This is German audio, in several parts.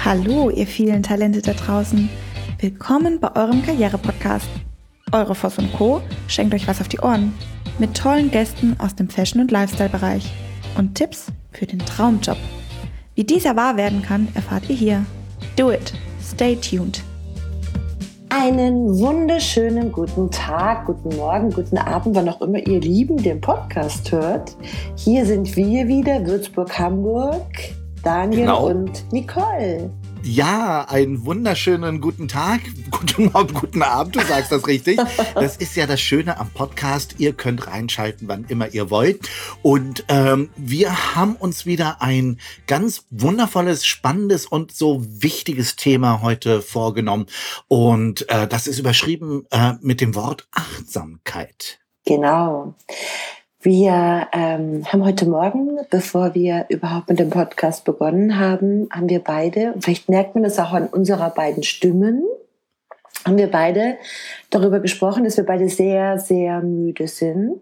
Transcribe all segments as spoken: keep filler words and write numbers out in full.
Hallo, ihr vielen Talente da draußen. Willkommen bei eurem Karriere-Podcast. Eure Voss und Co. schenkt euch was auf die Ohren. Mit tollen Gästen aus dem Fashion- und Lifestyle-Bereich. Und Tipps für den Traumjob. Wie dieser wahr werden kann, erfahrt ihr hier. Do it. Stay tuned. Einen wunderschönen guten Tag, guten Morgen, guten Abend, wann auch immer ihr Lieben den Podcast hört. Hier sind wir wieder, Würzburg, Hamburg, Daniel Genau. und Nicole. Ja, einen wunderschönen guten Tag, guten Morgen, guten Abend, du sagst das richtig. Das ist ja das Schöne am Podcast, ihr könnt reinschalten, wann immer ihr wollt. Und ähm, wir haben uns wieder ein ganz wundervolles, spannendes und so wichtiges Thema heute vorgenommen. Und äh, das ist überschrieben äh, mit dem Wort Achtsamkeit. Genau. Wir ähm, haben heute Morgen, bevor wir überhaupt mit dem Podcast begonnen haben, haben wir beide, und vielleicht merkt man das auch an unserer beiden Stimmen, haben wir beide darüber gesprochen, dass wir beide sehr, sehr müde sind,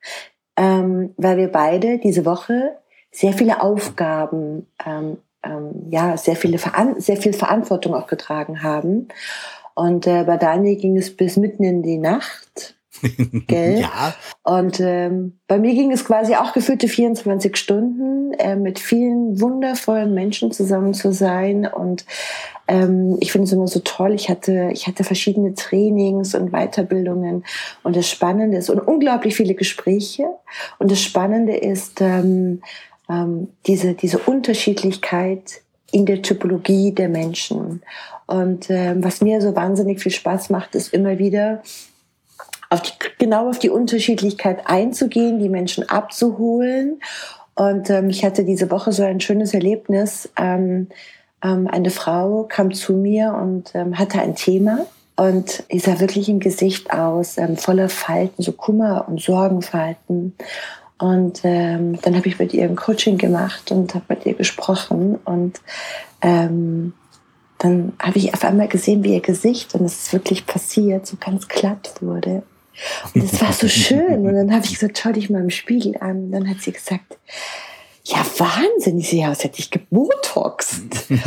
ähm, weil wir beide diese Woche sehr viele Aufgaben, ähm, ähm, ja, sehr viele Veran- sehr viel Verantwortung auch getragen haben. Und äh, bei Daniel ging es bis mitten in die Nacht. Gell? Ja. Und ähm, bei mir ging es quasi auch gefühlte vierundzwanzig Stunden, äh, mit vielen wundervollen Menschen zusammen zu sein. Und ähm, ich finde es immer so toll. Ich hatte, ich hatte verschiedene Trainings und Weiterbildungen. Und das Spannende ist, und unglaublich viele Gespräche. Und das Spannende ist ähm, ähm, diese, diese Unterschiedlichkeit in der Typologie der Menschen. Und ähm, was mir so wahnsinnig viel Spaß macht, ist immer wieder auf die, genau auf die Unterschiedlichkeit einzugehen, die Menschen abzuholen. Und ähm, ich hatte diese Woche so ein schönes Erlebnis. Ähm, ähm, eine Frau kam zu mir und ähm, hatte ein Thema und die sah wirklich im Gesicht aus, ähm, voller Falten, so Kummer- und Sorgenfalten. Und ähm, dann habe ich mit ihr ein Coaching gemacht und habe mit ihr gesprochen. Und ähm, dann habe ich auf einmal gesehen, wie ihr Gesicht, und es ist wirklich passiert, so ganz glatt wurde. Und es war so schön. Und dann habe ich gesagt, schau dich mal im Spiegel an. Und dann hat sie gesagt, ja, Wahnsinn, ich sehe aus, hätte ich gebotoxt.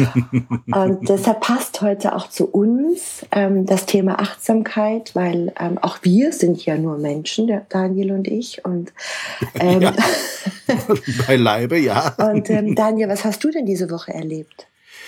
Und deshalb passt heute auch zu uns ähm, das Thema Achtsamkeit, weil ähm, auch wir sind ja nur Menschen, der Daniel und ich. Und ähm, Ja. Beileibe, ja. Und ähm, Daniel, was hast du denn diese Woche erlebt?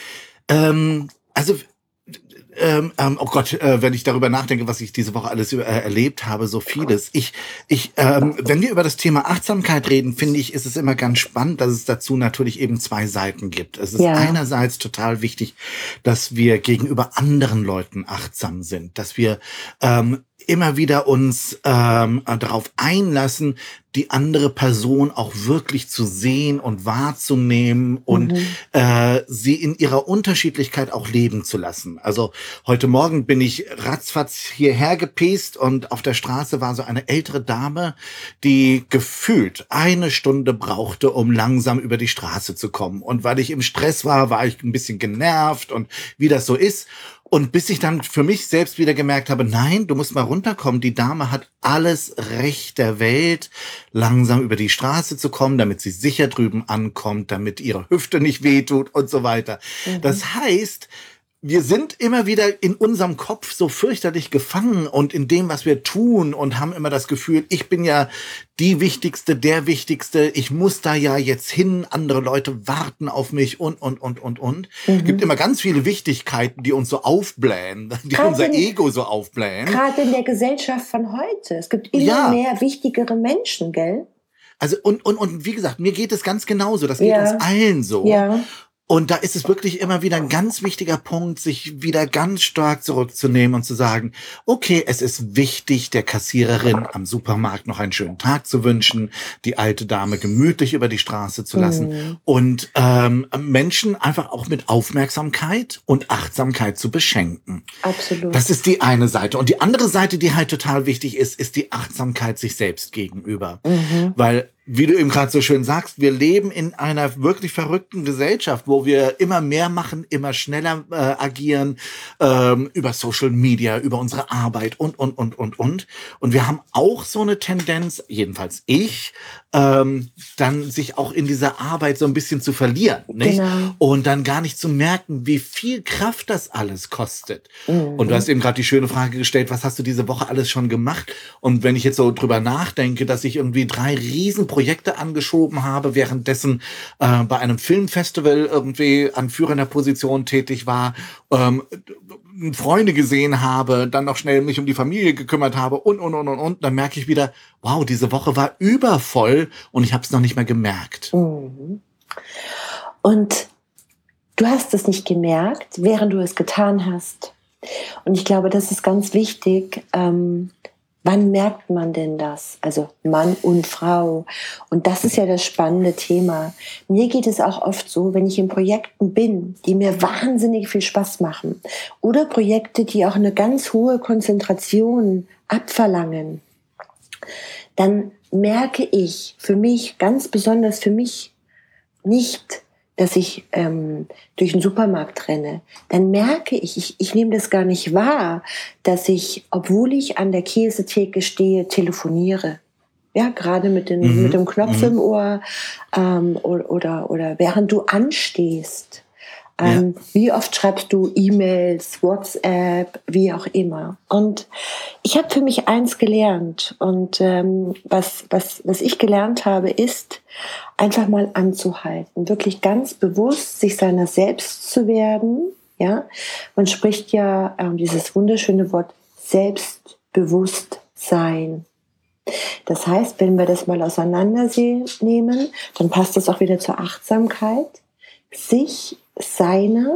Ähm, also, ähm, ähm, oh Gott, äh, wenn ich darüber nachdenke, was ich diese Woche alles über, äh, erlebt habe, so vieles. Ich, ich, ähm, wenn wir über das Thema Achtsamkeit reden, finde ich, ist es immer ganz spannend, dass es dazu natürlich eben zwei Seiten gibt. Es ist Ja. einerseits total wichtig, dass wir gegenüber anderen Leuten achtsam sind, dass wir ähm, immer wieder uns ähm, darauf einlassen, die andere Person auch wirklich zu sehen und wahrzunehmen und Mhm. äh, sie in ihrer Unterschiedlichkeit auch leben zu lassen. Also heute Morgen bin ich ratzfatz hierher gepest und auf der Straße war so eine ältere Dame, die gefühlt eine Stunde brauchte, um langsam über die Straße zu kommen. Und weil ich im Stress war, war ich ein bisschen genervt und wie das so ist. Und bis ich dann für mich selbst wieder gemerkt habe, nein, du musst mal runterkommen. Die Dame hat alles Recht der Welt, langsam über die Straße zu kommen, damit sie sicher drüben ankommt, damit ihre Hüfte nicht wehtut und so weiter. Mhm. Das heißt, wir sind immer wieder in unserem Kopf so fürchterlich gefangen und in dem, was wir tun und haben immer das Gefühl, ich bin ja die Wichtigste, der Wichtigste, ich muss da ja jetzt hin, andere Leute warten auf mich und, und, und, und, und. Mhm. Es gibt immer ganz viele Wichtigkeiten, die uns so aufblähen, die Gerade unser in- Ego so aufblähen. Gerade in der Gesellschaft von heute. Es gibt immer Ja. mehr wichtigere Menschen, gell? Also, und, und, und wie gesagt, mir geht es ganz genauso, das geht Ja. uns allen so. Ja. Und da ist es wirklich immer wieder ein ganz wichtiger Punkt, sich wieder ganz stark zurückzunehmen und zu sagen, okay, es ist wichtig, der Kassiererin am Supermarkt noch einen schönen Tag zu wünschen, die alte Dame gemütlich über die Straße zu lassen Mhm. und ähm, Menschen einfach auch mit Aufmerksamkeit und Achtsamkeit zu beschenken. Absolut. Das ist die eine Seite. Und die andere Seite, die halt total wichtig ist, ist die Achtsamkeit sich selbst gegenüber. Mhm. Weil wie du eben gerade so schön sagst, wir leben in einer wirklich verrückten Gesellschaft, wo wir immer mehr machen, immer schneller äh, agieren, ähm, über Social Media, über unsere Arbeit und, und, und, und, und. Und wir haben auch so eine Tendenz, jedenfalls ich, ähm, dann sich auch in dieser Arbeit so ein bisschen zu verlieren, nicht? Genau. Und dann gar nicht zu merken, wie viel Kraft das alles kostet. Mhm. Und du hast eben gerade die schöne Frage gestellt, was hast du diese Woche alles schon gemacht? Und wenn ich jetzt so drüber nachdenke, dass ich irgendwie drei Riesenprojekte angeschoben habe, währenddessen äh, bei einem Filmfestival irgendwie an führender Position tätig war, ähm, Freunde gesehen habe, dann noch schnell mich um die Familie gekümmert habe und, und, und, und, und, dann merke ich wieder, wow, diese Woche war übervoll und ich habe es noch nicht mehr gemerkt. Mhm. Und du hast es nicht gemerkt, während du es getan hast. Und ich glaube, das ist ganz wichtig. Ähm, wann merkt man denn das? Also Mann und Frau. Und das ist ja das spannende Thema. Mir geht es auch oft so, wenn ich in Projekten bin, die mir wahnsinnig viel Spaß machen. Oder Projekte, die auch eine ganz hohe Konzentration abverlangen. Dann merke ich für mich, ganz besonders für mich, nicht, dass ich ähm, durch den Supermarkt renne, dann merke ich, ich, ich nehme das gar nicht wahr, dass ich, obwohl ich an der Käsetheke stehe, telefoniere. Ja, gerade mit, den, mhm. mit dem Knopf mhm. im Ohr ähm, oder, oder, oder während du anstehst. Ähm, ja. Wie oft schreibst du E-Mails, WhatsApp, wie auch immer. Und ich habe für mich eins gelernt. Und ähm, was, was, was ich gelernt habe, ist, einfach mal anzuhalten. Wirklich ganz bewusst sich seiner selbst zu werden. Ja? Man spricht ja ähm, dieses wunderschöne Wort Selbstbewusstsein. Das heißt, wenn wir das mal auseinandernehmen, dann passt das auch wieder zur Achtsamkeit. Sich seiner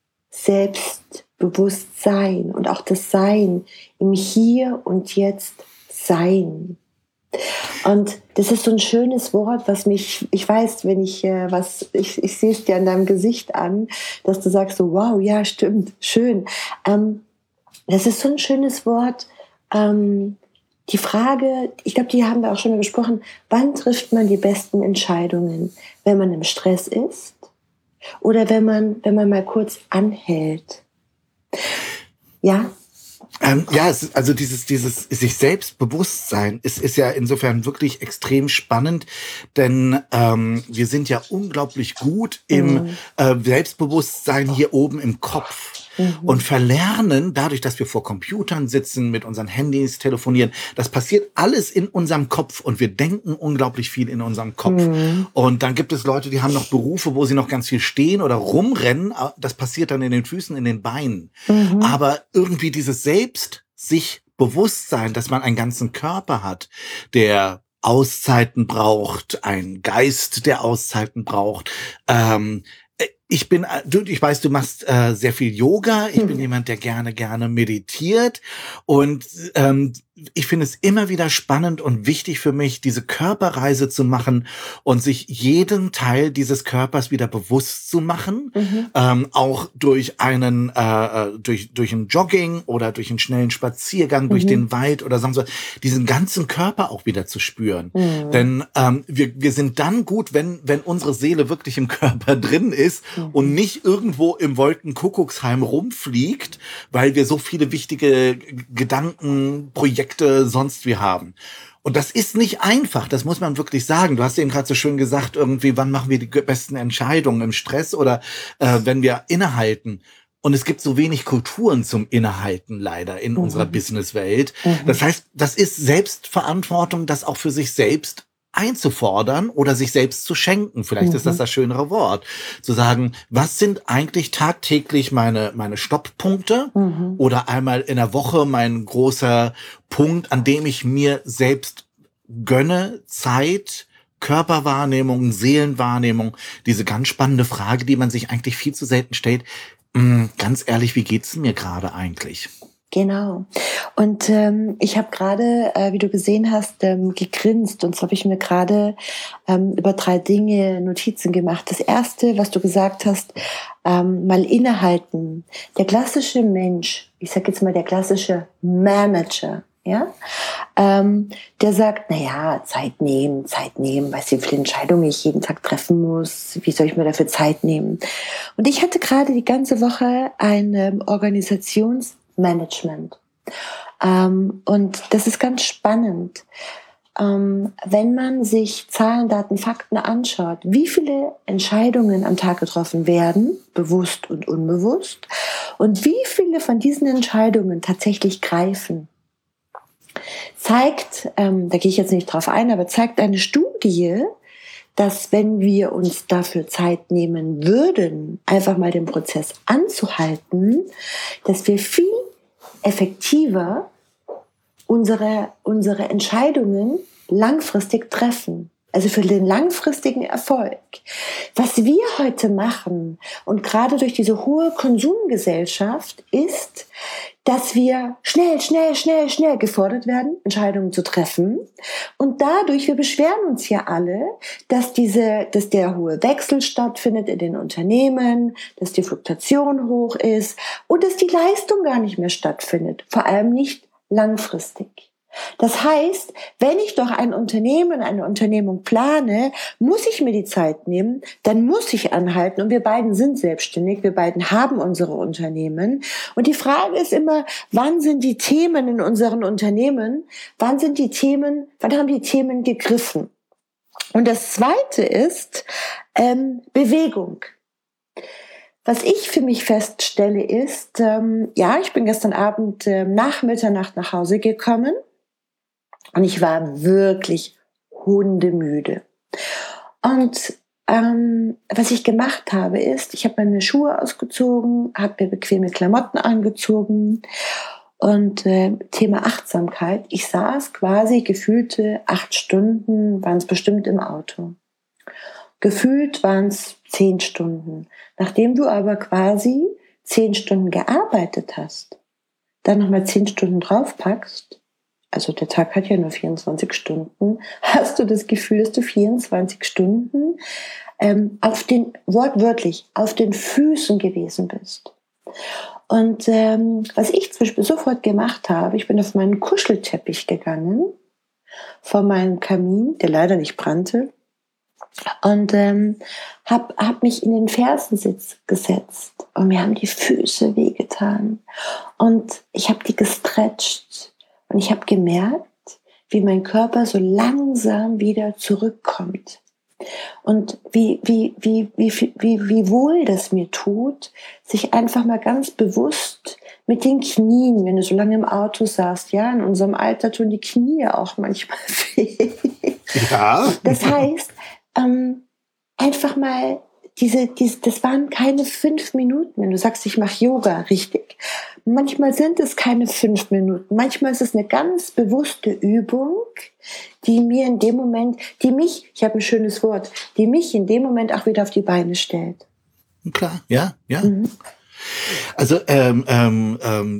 Selbstbewusstsein und auch das Sein im Hier und Jetzt sein. Und das ist so ein schönes Wort, was mich, ich weiß, wenn ich äh, was, ich, ich sehe es dir an deinem Gesicht an, dass du sagst so, wow, ja, stimmt, schön. Ähm, das ist so ein schönes Wort. Ähm, die Frage, ich glaube, die haben wir auch schon mal besprochen, wann trifft man die besten Entscheidungen? Wenn man im Stress ist? Oder wenn man, wenn man mal kurz anhält. Ja? Ähm, ja, es ist, also dieses, dieses sich Selbstbewusstsein ist, ist ja insofern wirklich extrem spannend, denn ähm, wir sind ja unglaublich gut im mhm. äh, Selbstbewusstsein hier oben im Kopf. Mhm. Und verlernen, dadurch, dass wir vor Computern sitzen, mit unseren Handys telefonieren, das passiert alles in unserem Kopf und wir denken unglaublich viel in unserem Kopf. Mhm. Und dann gibt es Leute, die haben noch Berufe, wo sie noch ganz viel stehen oder rumrennen. Das passiert dann in den Füßen, in den Beinen. Mhm. Aber irgendwie dieses Selbst, sich Bewusstsein, dass man einen ganzen Körper hat, der Auszeiten braucht, einen Geist, der Auszeiten braucht, ähm, Ich bin, du, ich weiß, du machst äh, sehr viel Yoga. Ich hm. bin jemand, der gerne, gerne meditiert. Und ähm, ich finde es immer wieder spannend und wichtig für mich, diese Körperreise zu machen und sich jeden Teil dieses Körpers wieder bewusst zu machen. Mhm. Ähm, auch durch einen, äh, durch, durch ein Jogging oder durch einen schnellen Spaziergang, mhm. durch den Wald oder sonst was, diesen ganzen Körper auch wieder zu spüren. Mhm. Denn ähm, wir, wir sind dann gut, wenn, wenn unsere Seele wirklich im Körper drin ist, mhm. und nicht irgendwo im Wolkenkuckucksheim rumfliegt, weil wir so viele wichtige Gedanken, Projekte sonst wie haben. Und das ist nicht einfach, das muss man wirklich sagen. Du hast eben gerade so schön gesagt, irgendwie, wann machen wir die besten Entscheidungen im Stress oder äh, wenn wir innehalten. Und es gibt so wenig Kulturen zum Innehalten leider in mhm. unserer Businesswelt. Mhm. Das heißt, das ist Selbstverantwortung, das auch für sich selbst einzufordern oder sich selbst zu schenken. Vielleicht mhm. ist das das schönere Wort. Zu sagen, was sind eigentlich tagtäglich meine, meine Stopppunkte mhm. oder einmal in der Woche mein großer Punkt, an dem ich mir selbst gönne, Zeit, Körperwahrnehmung, Seelenwahrnehmung. Diese ganz spannende Frage, die man sich eigentlich viel zu selten stellt. Hm, ganz ehrlich, wie geht's mir gerade eigentlich? Genau. Und ähm, ich habe gerade, äh, wie du gesehen hast, ähm, gegrinst. Und so habe ich mir gerade ähm, über drei Dinge Notizen gemacht. Das erste, was du gesagt hast, ähm, mal innehalten. Der klassische Mensch, ich sage jetzt mal der klassische Manager, ja, ähm, der sagt, na ja, Zeit nehmen, Zeit nehmen, weißt du, wie viele Entscheidungen ich jeden Tag treffen muss, wie soll ich mir dafür Zeit nehmen? Und ich hatte gerade die ganze Woche ein ähm, Organisationsmanagement. Ähm, und das ist ganz spannend. Ähm, wenn man sich Zahlen, Daten, Fakten anschaut, wie viele Entscheidungen am Tag getroffen werden, bewusst und unbewusst, und wie viele von diesen Entscheidungen tatsächlich greifen, zeigt, ähm, da gehe ich jetzt nicht drauf ein, aber zeigt eine Studie, dass wenn wir uns dafür Zeit nehmen würden, einfach mal den Prozess anzuhalten, dass wir viel effektiver unsere, unsere Entscheidungen langfristig treffen. Also für den langfristigen Erfolg. Was wir heute machen und gerade durch diese hohe Konsumgesellschaft ist, dass wir schnell, schnell, schnell, schnell gefordert werden, Entscheidungen zu treffen. Und dadurch, wir beschweren uns ja alle, dass diese, dass der hohe Wechsel stattfindet in den Unternehmen, dass die Fluktuation hoch ist und dass die Leistung gar nicht mehr stattfindet. Vor allem nicht langfristig. Das heißt, wenn ich doch ein Unternehmen, eine Unternehmung plane, muss ich mir die Zeit nehmen, dann muss ich anhalten. Und wir beiden sind selbstständig, wir beiden haben unsere Unternehmen. Und die Frage ist immer, wann sind die Themen in unseren Unternehmen, wann sind die Themen, wann haben die Themen gegriffen? Und das Zweite ist ähm, Bewegung. Was ich für mich feststelle ist, ähm, ja, ich bin gestern Abend äh, nach Mitternacht nach Hause gekommen. Und ich war wirklich hundemüde. Und ähm, was ich gemacht habe, ist, ich habe meine Schuhe ausgezogen, habe mir bequeme Klamotten angezogen und äh, Thema Achtsamkeit. Ich saß quasi gefühlte acht Stunden, waren es bestimmt im Auto. Gefühlt waren es zehn Stunden. Nachdem du aber quasi zehn Stunden gearbeitet hast, dann nochmal zehn Stunden draufpackst, also der Tag hat ja nur vierundzwanzig Stunden, hast du das Gefühl, dass du vierundzwanzig Stunden ähm, auf den, wortwörtlich, auf den Füßen gewesen bist. Und ähm, was ich zum Beispiel sofort gemacht habe, ich bin auf meinen Kuschelteppich gegangen, vor meinem Kamin, der leider nicht brannte, und ähm, habe hab mich in den Fersensitz gesetzt und mir haben die Füße wehgetan und ich habe die gestretcht. Und ich habe gemerkt, wie mein Körper so langsam wieder zurückkommt. Und wie, wie, wie, wie, wie, wie wohl das mir tut, sich einfach mal ganz bewusst mit den Knien, wenn du so lange im Auto saßt, ja, in unserem Alter tun die Knie auch manchmal weh. Ja. Das heißt, ähm, einfach mal diese, diese, das waren keine fünf Minuten, wenn du sagst, ich mache Yoga, richtig. Manchmal sind es keine fünf Minuten. Manchmal ist es eine ganz bewusste Übung, die mir in dem Moment, die mich, ich habe ein schönes Wort, die mich in dem Moment auch wieder auf die Beine stellt. Klar, ja, ja. Mhm. Also ähm, ähm, ähm,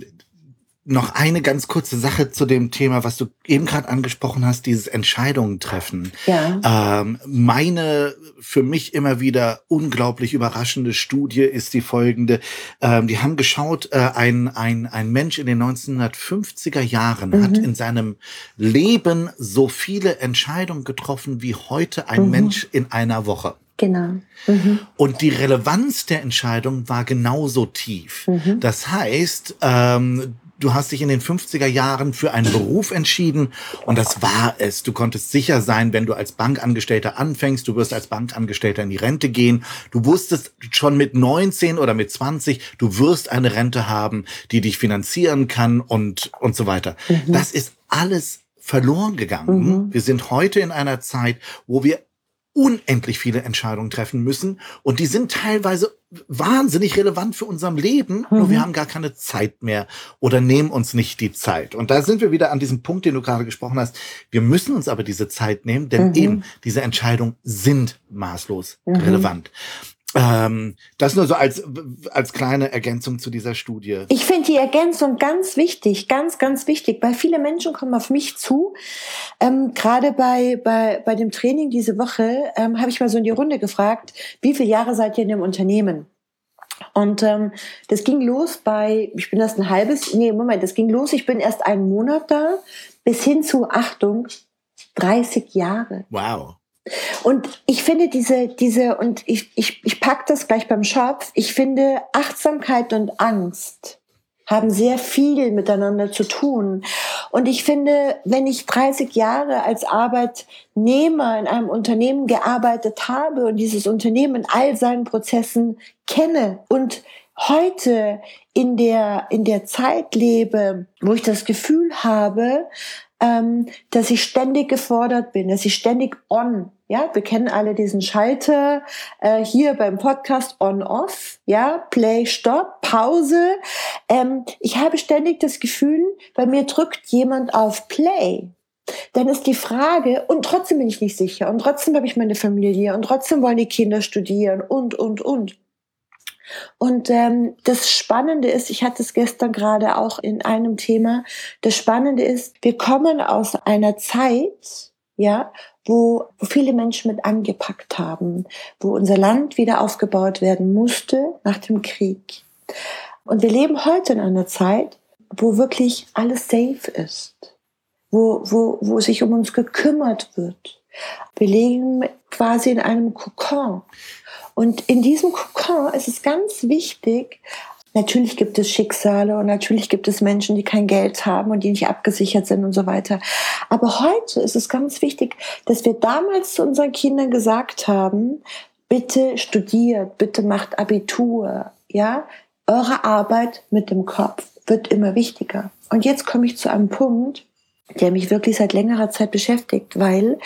noch eine ganz kurze Sache zu dem Thema, was du eben gerade angesprochen hast, dieses Entscheidungen treffen. Ja. Ähm, meine für mich immer wieder unglaublich überraschende Studie ist die folgende. Ähm, die haben geschaut, äh, ein, ein, ein Mensch in den neunzehnhundertfünfziger Jahren mhm. hat in seinem Leben so viele Entscheidungen getroffen wie heute ein mhm. Mensch in einer Woche. Genau. Mhm. Und die Relevanz der Entscheidung war genauso tief. Mhm. Das heißt, ähm, du hast dich in den fünfziger Jahren für einen Beruf entschieden und das war es. Du konntest sicher sein, wenn du als Bankangestellter anfängst, du wirst als Bankangestellter in die Rente gehen. Du wusstest schon mit neunzehn oder mit zwanzig, du wirst eine Rente haben, die dich finanzieren kann und, und so weiter. Mhm. Das ist alles verloren gegangen. Mhm. Wir sind heute in einer Zeit, wo wir unendlich viele Entscheidungen treffen müssen und die sind teilweise wahnsinnig relevant für unser Leben, mhm. nur wir haben gar keine Zeit mehr oder nehmen uns nicht die Zeit. Und da sind wir wieder an diesem Punkt, den du gerade gesprochen hast. Wir müssen uns aber diese Zeit nehmen, denn mhm. eben diese Entscheidungen sind maßlos mhm. relevant. Ähm, das nur so als, als kleine Ergänzung zu dieser Studie. Ich finde die Ergänzung ganz wichtig, ganz, ganz wichtig, weil viele Menschen kommen auf mich zu. Ähm, gerade bei, bei, bei dem Training diese Woche ähm, habe ich mal so in die Runde gefragt, wie viele Jahre seid ihr in dem Unternehmen? Und ähm, das ging los bei, ich bin erst ein halbes, nee, Moment, das ging los, ich bin erst einen Monat da, bis hin zu, Achtung, dreißig Jahre. Wow. Und ich finde diese, diese, und ich, ich, ich pack das gleich beim Schopf, ich finde Achtsamkeit und Angst haben sehr viel miteinander zu tun. Und ich finde, wenn ich dreißig Jahre als Arbeitnehmer in einem Unternehmen gearbeitet habe und dieses Unternehmen in all seinen Prozessen kenne und heute in der, in der Zeit lebe, wo ich das Gefühl habe, ähm, dass ich ständig gefordert bin, dass ich ständig on, ja, wir kennen alle diesen Schalter äh, hier beim Podcast on-off, ja, Play, Stop, Pause. Ähm, ich habe ständig das Gefühl, bei mir drückt jemand auf Play. Dann ist die Frage, und trotzdem bin ich nicht sicher, und trotzdem habe ich meine Familie, und trotzdem wollen die Kinder studieren, und, und, und. Und ähm, das Spannende ist, ich hatte es gestern gerade auch in einem Thema, das Spannende ist, wir kommen aus einer Zeit, ja, wo viele Menschen mit angepackt haben, wo unser Land wieder aufgebaut werden musste nach dem Krieg. Und wir leben heute in einer Zeit, wo wirklich alles safe ist, wo, wo, wo sich um uns gekümmert wird. Wir leben quasi in einem Kokon. Und in diesem Kokon ist es ganz wichtig, natürlich gibt es Schicksale und natürlich gibt es Menschen, die kein Geld haben und die nicht abgesichert sind und so weiter. Aber heute ist es ganz wichtig, dass wir damals zu unseren Kindern gesagt haben, bitte studiert, bitte macht Abitur, ja? Eure Arbeit mit dem Kopf wird immer wichtiger. Und jetzt komme ich zu einem Punkt, der mich wirklich seit längerer Zeit beschäftigt, weil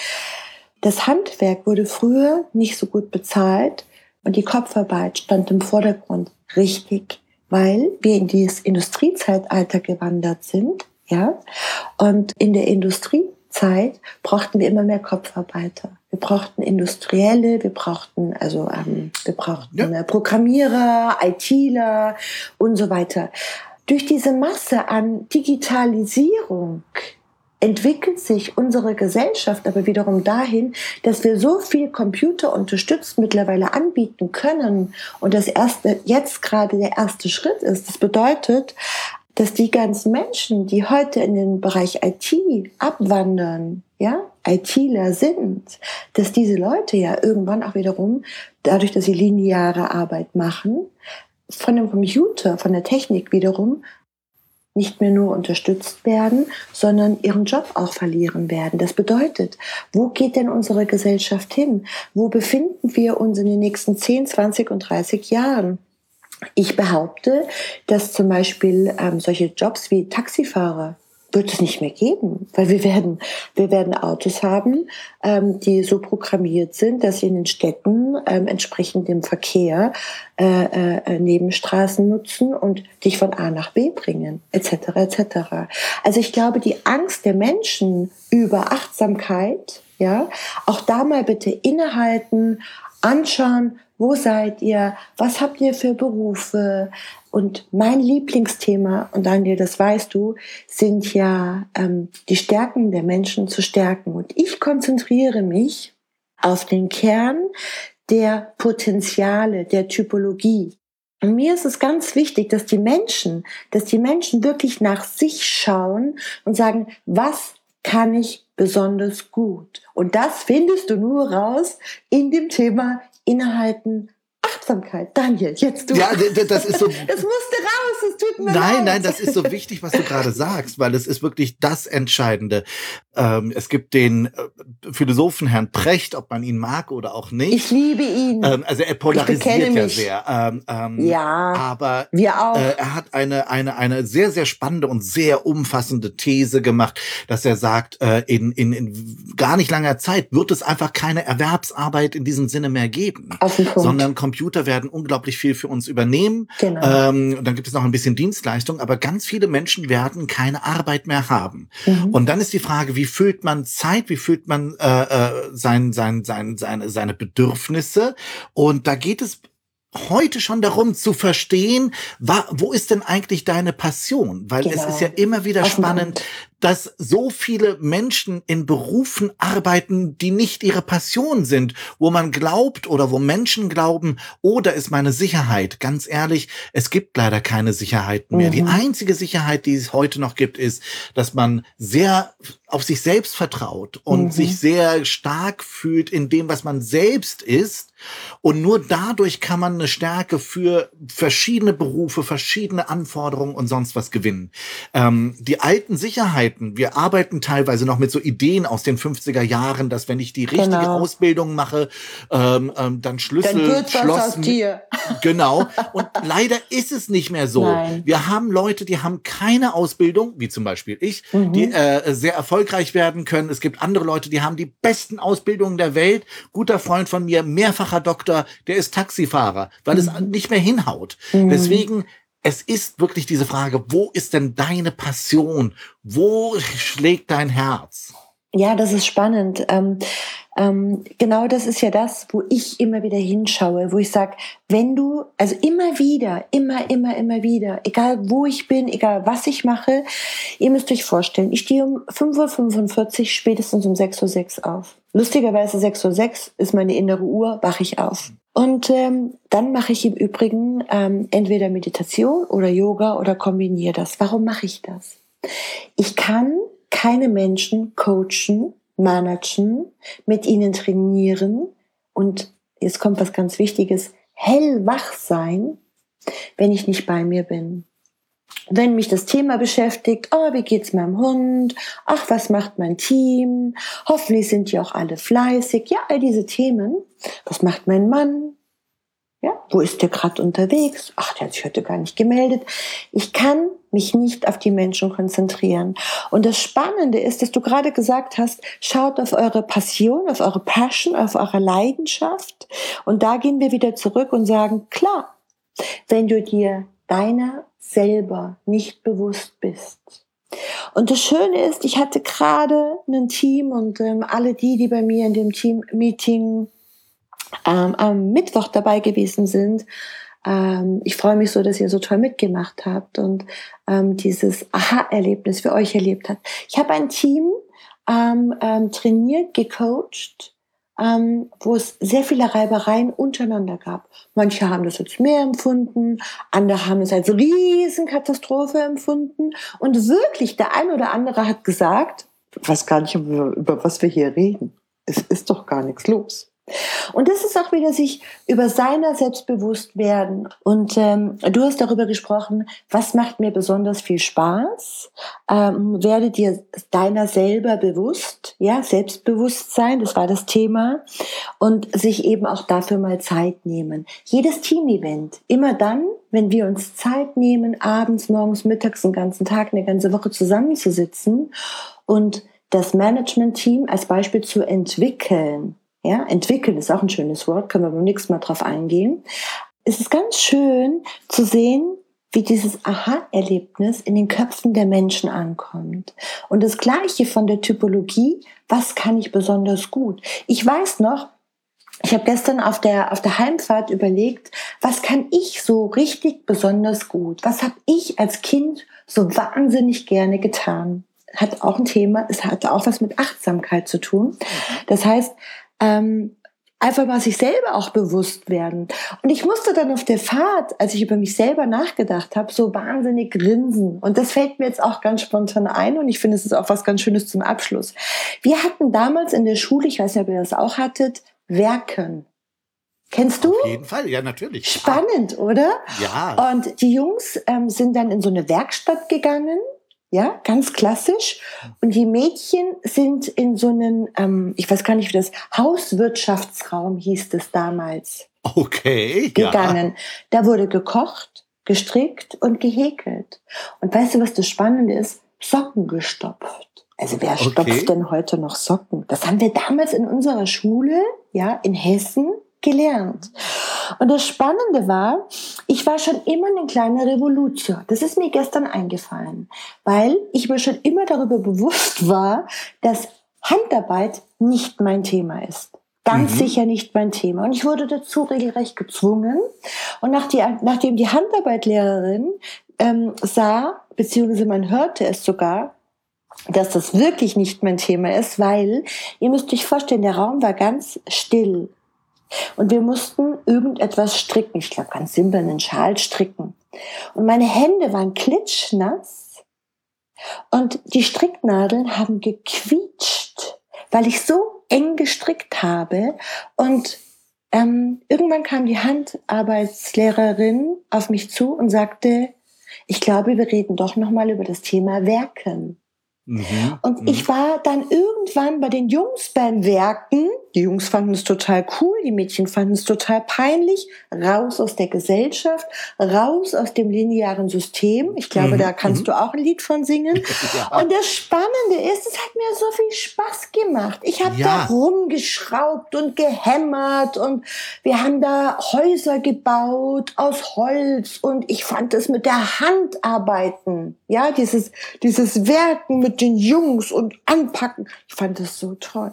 das Handwerk wurde früher nicht so gut bezahlt und die Kopfarbeit stand im Vordergrund. Richtig, weil wir in dieses Industriezeitalter gewandert sind, ja. Und in der Industriezeit brauchten wir immer mehr Kopfarbeiter. Wir brauchten Industrielle, wir brauchten also ähm, wir brauchten ja. Programmierer, ITler und so weiter. Durch diese Masse an Digitalisierung entwickelt sich unsere Gesellschaft aber wiederum dahin, dass wir so viel computerunterstützt mittlerweile anbieten können und das erste, jetzt gerade der erste Schritt ist. Das bedeutet, dass die ganzen Menschen, die heute in den Bereich I T abwandern, ja, ITler sind, dass diese Leute ja irgendwann auch wiederum, dadurch, dass sie lineare Arbeit machen, von dem Computer, von der Technik wiederum nicht mehr nur unterstützt werden, sondern ihren Job auch verlieren werden. Das bedeutet, wo geht denn unsere Gesellschaft hin? Wo befinden wir uns in den nächsten zehn, zwanzig und dreißig Jahren? Ich behaupte, dass zum Beispiel ähm, solche Jobs wie Taxifahrer wird es nicht mehr geben, weil wir werden, wir werden Autos haben, ähm, die so programmiert sind, dass sie in den Städten ähm, entsprechend dem Verkehr äh, äh, Nebenstraßen nutzen und dich von A nach B bringen, et cetera et cetera. Also ich glaube, die Angst der Menschen über Achtsamkeit, ja, auch da mal bitte innehalten, anschauen, wo seid ihr, was habt ihr für Berufe? Und mein Lieblingsthema, und Daniel, das weißt du, sind ja ähm, die Stärken der Menschen zu stärken. Und ich konzentriere mich auf den Kern der Potenziale, der Typologie. Und mir ist es ganz wichtig, dass die Menschen, dass die Menschen wirklich nach sich schauen und sagen, was kann ich besonders gut? Und das findest du nur raus in dem Thema Innehalten, Achtsamkeit. Daniel, jetzt du. Ja, das ist so. Das musste raus, es tut mir Nein, leid. nein, das ist so wichtig, was du gerade sagst, weil es ist wirklich das Entscheidende. Ähm, es gibt den äh, Philosophen Herrn Precht, ob man ihn mag oder auch nicht. Ich liebe ihn. Ähm, also er polarisiert ja mich. sehr. Ähm, ähm, ja, aber wir auch. Äh, er hat eine eine eine sehr sehr spannende und sehr umfassende These gemacht, dass er sagt, äh, in, in in gar nicht langer Zeit wird es einfach keine Erwerbsarbeit in diesem Sinne mehr geben, Auf den Punkt. sondern Computer werden unglaublich viel für uns übernehmen. Genau. Ähm, und dann gibt es noch ein bisschen Dienstleistung, aber ganz viele Menschen werden keine Arbeit mehr haben. Mhm. Und dann ist die Frage, wie füllt man Zeit, wie füllt man äh, äh, sein, sein, sein, seine, seine Bedürfnisse? Und da geht es heute schon darum zu verstehen, wa, wo ist denn eigentlich deine Passion? Weil genau. es ist ja immer wieder spannend, dass so viele Menschen in Berufen arbeiten, die nicht ihre Passion sind, wo man glaubt oder wo Menschen glauben, oh, da ist meine Sicherheit. Ganz ehrlich, es gibt leider keine Sicherheit mehr. Mhm. Die einzige Sicherheit, die es heute noch gibt, ist, dass man sehr auf sich selbst vertraut und mhm. sich sehr stark fühlt in dem, was man selbst ist. Und nur dadurch kann man eine Stärke für verschiedene Berufe, verschiedene Anforderungen und sonst was gewinnen. Ähm, die alten Sicherheiten, wir arbeiten teilweise noch mit so Ideen aus den fünfziger Jahren, dass wenn ich die richtige genau. Ausbildung mache, ähm, ähm, dann Schlüssel, dann wird Schloss, was aus dir. Genau. Und leider ist es nicht mehr so. Nein. Wir haben Leute, die haben keine Ausbildung, wie zum Beispiel ich, mhm. die äh, sehr erfolgreich werden können. Es gibt andere Leute, die haben die besten Ausbildungen der Welt. Guter Freund von mir, mehrfacher Doktor, der ist Taxifahrer, weil mhm. es nicht mehr hinhaut. Mhm. Deswegen, es ist wirklich diese Frage, wo ist denn deine Passion? Wo schlägt dein Herz? Ja, das ist spannend. Ähm, ähm, genau das ist ja das, wo ich immer wieder hinschaue, wo ich sage, wenn du, also immer wieder, immer, immer, immer wieder, egal wo ich bin, egal was ich mache, ihr müsst euch vorstellen, ich stehe um fünf Uhr fünfundvierzig, spätestens um sechs Uhr sechs auf. Lustigerweise sechs Uhr sechs ist meine innere Uhr, wache ich auf. Und ähm, dann mache ich im Übrigen ähm, entweder Meditation oder Yoga oder kombiniere das. Warum mache ich das? Ich kann keine Menschen coachen, managen, mit ihnen trainieren und jetzt kommt was ganz Wichtiges, hellwach sein, wenn ich nicht bei mir bin. Wenn mich das Thema beschäftigt, oh, wie geht's meinem Hund? Ach, was macht mein Team? Hoffentlich sind die auch alle fleißig. Ja, all diese Themen. Was macht mein Mann? Ja, wo ist der gerade unterwegs? Ach, der hat sich heute gar nicht gemeldet. Ich kann mich nicht auf die Menschen konzentrieren. Und das Spannende ist, dass du gerade gesagt hast, schaut auf eure Passion, auf eure Passion, auf eure Leidenschaft. Und da gehen wir wieder zurück und sagen, klar, wenn du dir deiner selber nicht bewusst bist. Und das Schöne ist, ich hatte gerade ein Team und ähm, alle die, die bei mir in dem Team-Meeting ähm, am Mittwoch dabei gewesen sind, ähm, ich freue mich so, dass ihr so toll mitgemacht habt und ähm, dieses Aha-Erlebnis für euch erlebt habt. Ich habe ein Team ähm, ähm, trainiert, gecoacht, Ähm, wo es sehr viele Reibereien untereinander gab. Manche haben das als mehr empfunden, andere haben es als Riesenkatastrophe empfunden und wirklich der ein oder andere hat gesagt, ich weiß gar nicht, über, über was wir hier reden. Es ist doch gar nichts los. Und das ist auch wieder sich über seiner selbst bewusst werden. Und ähm, du hast darüber gesprochen, was macht mir besonders viel Spaß? Ähm, werde dir deiner selber bewusst, ja, Selbstbewusstsein, das war das Thema. Und sich eben auch dafür mal Zeit nehmen. Jedes Team-Event, immer dann, wenn wir uns Zeit nehmen, abends, morgens, mittags, den ganzen Tag, eine ganze Woche zusammenzusitzen und das Management-Team als Beispiel zu entwickeln. Ja, entwickeln ist auch ein schönes Wort, können wir beim nächsten Mal drauf eingehen. Es ist ganz schön zu sehen, wie dieses Aha-Erlebnis in den Köpfen der Menschen ankommt. Und das Gleiche von der Typologie, was kann ich besonders gut? Ich weiß noch, ich habe gestern auf der, auf der Heimfahrt überlegt, was kann ich so richtig besonders gut? Was habe ich als Kind so wahnsinnig gerne getan? Hat auch ein Thema, es hat auch was mit Achtsamkeit zu tun. Das heißt, Ähm, einfach mal sich selber auch bewusst werden. Und ich musste dann auf der Fahrt, als ich über mich selber nachgedacht habe, so wahnsinnig grinsen. Und das fällt mir jetzt auch ganz spontan ein und ich finde, es ist auch was ganz Schönes zum Abschluss. Wir hatten damals in der Schule, ich weiß nicht, ob ihr das auch hattet, Werken. Kennst du? Auf jeden Fall, ja, natürlich. Spannend, oder? Ja. Und die Jungs ähm, sind dann in so eine Werkstatt gegangen. Ja, ganz klassisch. Und die Mädchen sind in so einen, ähm, ich weiß gar nicht, wie das, Hauswirtschaftsraum hieß es damals. Okay, gegangen. Ja. Da wurde gekocht, gestrickt und gehäkelt. Und weißt du, was das Spannende ist? Socken gestopft. Also wer okay. stopft denn heute noch Socken? Das haben wir damals in unserer Schule, ja, in Hessen, gelernt. Und das Spannende war, ich war schon immer eine kleine Revolutio. Das ist mir gestern eingefallen, weil ich mir schon immer darüber bewusst war, dass Handarbeit nicht mein Thema ist. Ganz Mhm. sicher nicht mein Thema. Und ich wurde dazu regelrecht gezwungen. Und nach die, nachdem die Handarbeitlehrerin ähm, sah, beziehungsweise man hörte es sogar, dass das wirklich nicht mein Thema ist, weil, ihr müsst euch vorstellen, der Raum war ganz still. Und wir mussten irgendetwas stricken. Ich glaube, ganz simpel einen Schal stricken. Und meine Hände waren klitschnass. Und die Stricknadeln haben gequietscht, weil ich so eng gestrickt habe. Und ähm, irgendwann kam die Handarbeitslehrerin auf mich zu und sagte, ich glaube, wir reden doch nochmal über das Thema Werken. Mhm. Und Mhm. ich war dann irgendwann bei den Jungs beim Werken. Die Jungs fanden es total cool, die Mädchen fanden es total peinlich. Raus aus der Gesellschaft, raus aus dem linearen System. Ich glaube, Mhm. da kannst Mhm. du auch ein Lied von singen. Ja. Und das Spannende ist, es hat mir so viel Spaß gemacht. Ich habe Ja. da rumgeschraubt und gehämmert und wir haben da Häuser gebaut aus Holz und ich fand es mit der Hand arbeiten. Ja, dieses, dieses Werken mit den Jungs und anpacken. Ich fand das so toll.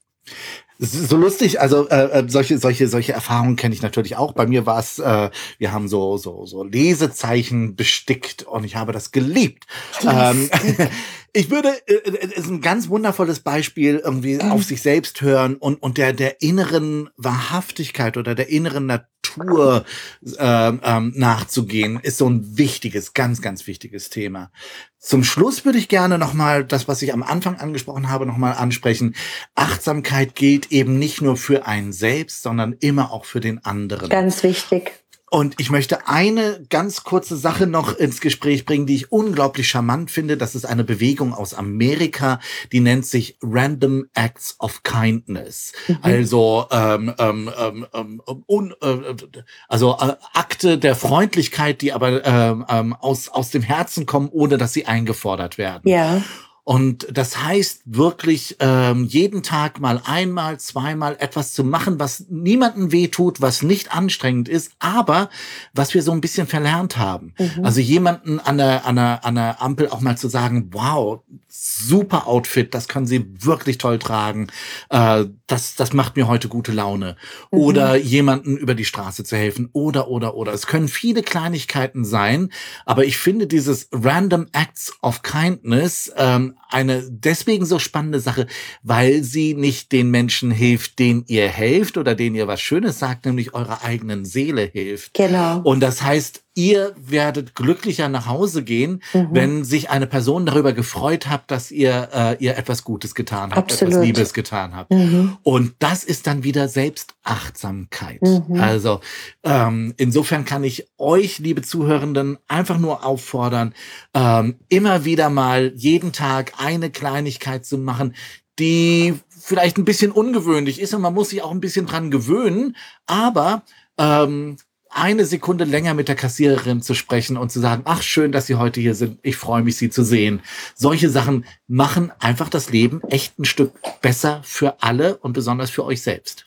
Es ist so lustig, also äh, solche solche solche Erfahrungen kenne ich natürlich auch. Bei mir war es, äh, wir haben so so so Lesezeichen bestickt und ich habe das geliebt. Ähm, ich würde, äh, es ist ein ganz wundervolles Beispiel, irgendwie Mhm. auf sich selbst hören und und der der inneren Wahrhaftigkeit oder der inneren Natur ähm, ähm, nachzugehen, ist so ein wichtiges, ganz ganz wichtiges Thema. Zum Schluss würde ich gerne nochmal das, was ich am Anfang angesprochen habe, nochmal ansprechen. Achtsamkeit gilt eben nicht nur für einen selbst, sondern immer auch für den anderen. Ganz wichtig. Und ich möchte eine ganz kurze Sache noch ins Gespräch bringen, die ich unglaublich charmant finde. Das ist eine Bewegung aus Amerika, die nennt sich Random Acts of Kindness. Mhm. Also ähm, ähm, ähm, ähm, un, äh, also äh, Akte der Freundlichkeit, die aber ähm, ähm, aus aus dem Herzen kommen, ohne dass sie eingefordert werden. Ja. Und das heißt wirklich, ähm, jeden Tag mal einmal, zweimal etwas zu machen, was niemandem wehtut, was nicht anstrengend ist, aber was wir so ein bisschen verlernt haben. Mhm. Also jemanden an der, an der, an der Ampel auch mal zu sagen, wow, super Outfit, das können Sie wirklich toll tragen, äh, das, das macht mir heute gute Laune. Mhm. Oder jemanden über die Straße zu helfen, oder, oder, oder. Es können viele Kleinigkeiten sein, aber ich finde dieses Random Acts of Kindness ähm, eine deswegen so spannende Sache, weil sie nicht den Menschen hilft, denen ihr helft oder denen ihr was Schönes sagt, nämlich eurer eigenen Seele hilft. Genau. Und das heißt, ihr werdet glücklicher nach Hause gehen, Mhm. wenn sich eine Person darüber gefreut hat, dass ihr äh, ihr etwas Gutes getan habt, Absolut. etwas Liebes getan habt. Mhm. Und das ist dann wieder Selbstachtsamkeit. Mhm. Also ähm, insofern kann ich euch, liebe Zuhörenden, einfach nur auffordern, ähm, immer wieder mal jeden Tag eine Kleinigkeit zu machen, die vielleicht ein bisschen ungewöhnlich ist und man muss sich auch ein bisschen dran gewöhnen, aber ähm, eine Sekunde länger mit der Kassiererin zu sprechen und zu sagen, ach, schön, dass Sie heute hier sind, ich freue mich, Sie zu sehen. Solche Sachen machen einfach das Leben echt ein Stück besser für alle und besonders für euch selbst.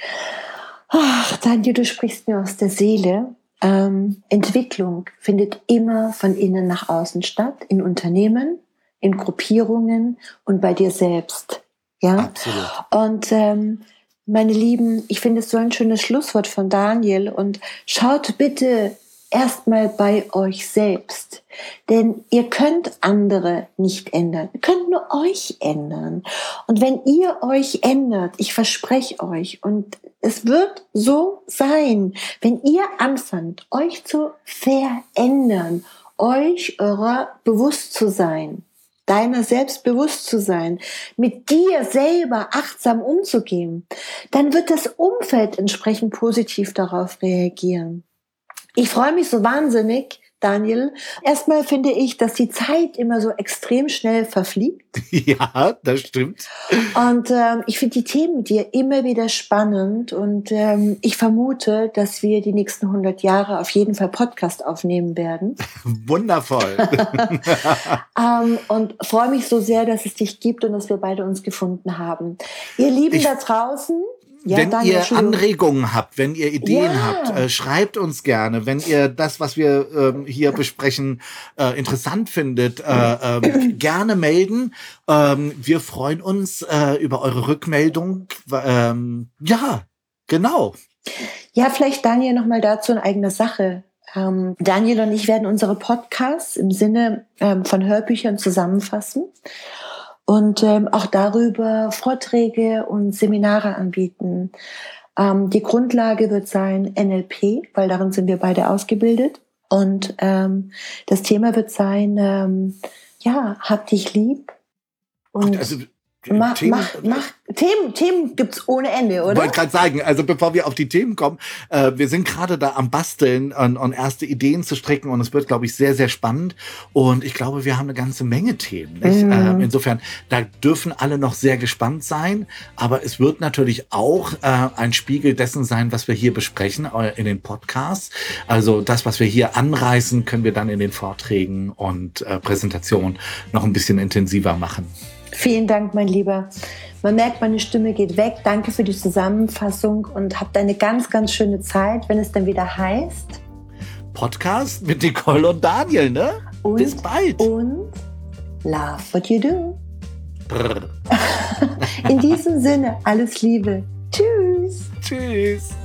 Ach, Daniel, du sprichst mir aus der Seele. Ähm, Entwicklung findet immer von innen nach außen statt, in Unternehmen, in Gruppierungen und bei dir selbst. Ja? Absolut. Und ähm, meine Lieben, ich finde es so ein schönes Schlusswort von Daniel und schaut bitte erstmal bei euch selbst, denn ihr könnt andere nicht ändern, ihr könnt nur euch ändern. Und wenn ihr euch ändert, ich verspreche euch, und es wird so sein, wenn ihr anfangt, euch zu verändern, euch eurer bewusst zu sein, deiner selbst bewusst zu sein, mit dir selber achtsam umzugehen, dann wird das Umfeld entsprechend positiv darauf reagieren. Ich freue mich so wahnsinnig, Daniel. Erstmal finde ich, dass die Zeit immer so extrem schnell verfliegt. Ja, das stimmt. Und ähm, ich finde die Themen mit dir immer wieder spannend. Und ähm, ich vermute, dass wir die nächsten hundert Jahre auf jeden Fall Podcast aufnehmen werden. Wundervoll. ähm, und freue mich so sehr, dass es dich gibt und dass wir beide uns gefunden haben. Ihr Lieben Ich- da draußen, Ja, wenn Daniel, ihr Anregungen habt, wenn ihr Ideen Ja. habt, äh, schreibt uns gerne. Wenn ihr das, was wir ähm, hier besprechen, äh, interessant findet, äh, ähm, gerne melden. Ähm, wir freuen uns äh, über eure Rückmeldung. Ähm, ja, genau. Ja, vielleicht Daniel nochmal dazu in eigener Sache. Ähm, Daniel und ich werden unsere Podcasts im Sinne ähm, von Hörbüchern zusammenfassen und ähm, auch darüber Vorträge und Seminare anbieten. Ähm, die Grundlage wird sein N L P, weil darin sind wir beide ausgebildet. Und ähm, das Thema wird sein, ähm, ja, hab dich lieb. Und Also, mach, Themen, mach, mach. Themen, Themen gibt's ohne Ende, oder? Ich wollte gerade sagen, also bevor wir auf die Themen kommen, äh, wir sind gerade da am Basteln und, und erste Ideen zu stricken und es wird, glaube ich, sehr, sehr spannend und ich glaube, wir haben eine ganze Menge Themen. Nicht? Mm. Ähm, insofern, da dürfen alle noch sehr gespannt sein, aber es wird natürlich auch äh, ein Spiegel dessen sein, was wir hier besprechen äh, in den Podcasts. Also das, was wir hier anreißen, können wir dann in den Vorträgen und äh, Präsentationen noch ein bisschen intensiver machen. Vielen Dank, mein Lieber. Man merkt, meine Stimme geht weg. Danke für die Zusammenfassung und habt eine ganz, ganz schöne Zeit, wenn es dann wieder heißt. Podcast mit Nicole und Daniel, ne? Und, Bis bald. Und love what you do. Brr. In diesem Sinne, alles Liebe. Tschüss. Tschüss.